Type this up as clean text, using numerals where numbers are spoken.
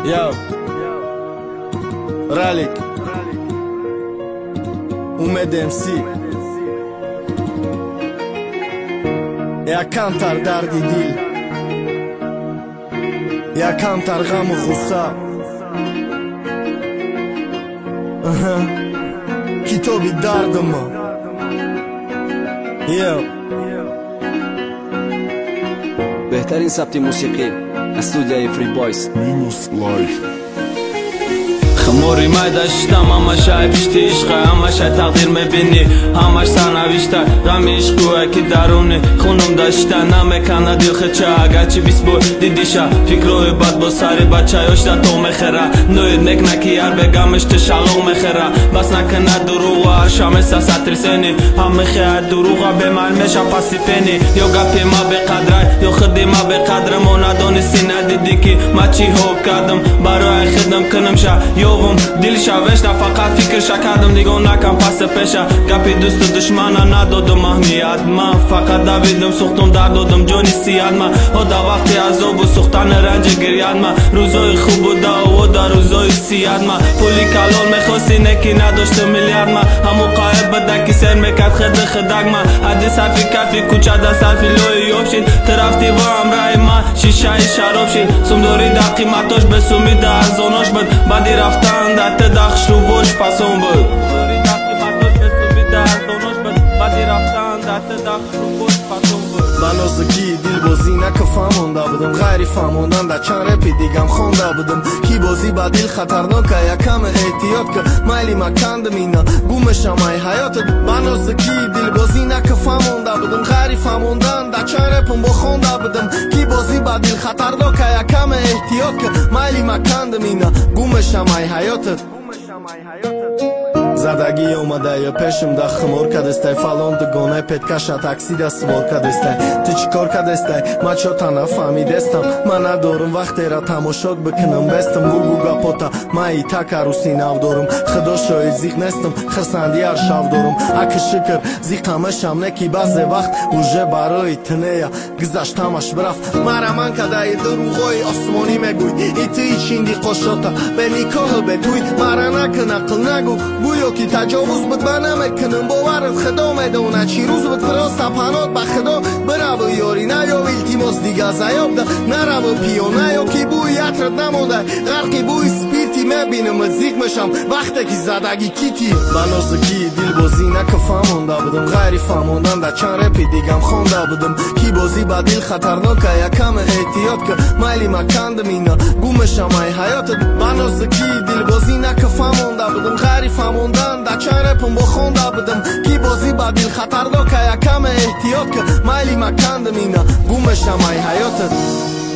Yo, Ralik اومد امسی یکمتر دردی دل، یکمتر غم و غصه. کتابی درد ما. بهترین ثبت موسیقی استودیوی فری بایس مینوس لایف. خموری ما داشتم همش عیبشتی عشقه، همش تقدیر میبینی، همش سرنوشته غم عشقوه که درونه خونم داشته نمیکنه دل خچه. اگرچه 20 بار دیدیشه فکروی بد با سر بچه یاشته تو میخره نوید نکنه که یار بگمش تو شلوغ میخره بس نکنه دروغ و هر شام سطر سنی هم میخواه دروغ به من میشه پسی پنی. یا گپی ما به قدره یا خودی ما به قدره ما ندانستی ندیدی که ما چی حب کردم برای خدم کنم شه دل شوشت فقط فکرش کردم دیگه نکم پس پیشه. گپی دوست و دشمن ندادم اهمیت، من فقط دویدم سوختم در دادم جانی سیاد. من دا وقتی عذاب و سوختن رنج گریاد، من روزای خوب بوده و در روزای سیاد. من پولی کلال میخواستی نکی نداشته میلیارد، من همو قایب بده که سر میکرد خدک. من عدی صفی کفی کوچه ده صرفی لوی یوب شید طرفتی و امرای من شیشه شراب شید سم دوری در قیمتاش به سومی در ارزاناش بود بعدی رفتن دت دخش رو بوش پسون بود دوری در قیمتاش به سومی در ارزاناش بود بعدی رفتن دت دخش رو بوش پسون بود. بنازگی دل بازی نکه فهمونده بودم غیری فهموندن در چند رپی دیگم خونده بودم کی بازی با دل خطرناکه یکم احتیاط که مایلی مکندم اینا گومشم ای حیاتت. بنازگی دل بازی نکه فهمونده بودم غیری فهموندن در چند رپم بخونده بودم کی بازی با دل خطرناکه یکم احتیاط که مایلی مکندم اینا گومشم ای حیاتت. زدگی اومده یا پیشم ده خمور کدسته فالون دگونه پتکشا تاکسی ده سوار کدسته تو چی کار کدسته ما چو تا نفهمیدستم من ندارم وقتی را تماشاک بکنم بستم گوگو گپوتا ما ای تک عروسی نو دارم خدا شاید زیق نستم خرسندی هر شو دارم اک شکر زیقمشم نکی بعض وقت اوژه برای تنیا گذشتمش برفت مرا من کده دروغای آسمانی میگوی ایتی ایچیندی قشاتا به نکاح به توی مرا نکن اقل نگو گویا کی تجاوز بود من نمیکنم باورت خدا میدونه چی روز بود فراست پنات به خدا برو یاری نیا التماس دیگه زیاب ده نرو پیو نیا کی بوی عطرت نمونده غرقی بوی سپیرتی میبینم ازیق میشم وقتی که زدگی کیتی بنازگی دل بازی نکه فهمونده بودم غیری فهموندن در چند رپی دیگم خونده بودم کی بازی با دل خطرناکه یکم احتیاط که مایلی مکندم اینا گومشم ای حیاتت. بنازگی دل بازی نکه فهمونده بودم غیری فهموندن در چند رپم بخونده بودم کی بازی با دل خطرناکه یکم احتیاط که مایلی مکندم اینا گومشم ای حیاتت.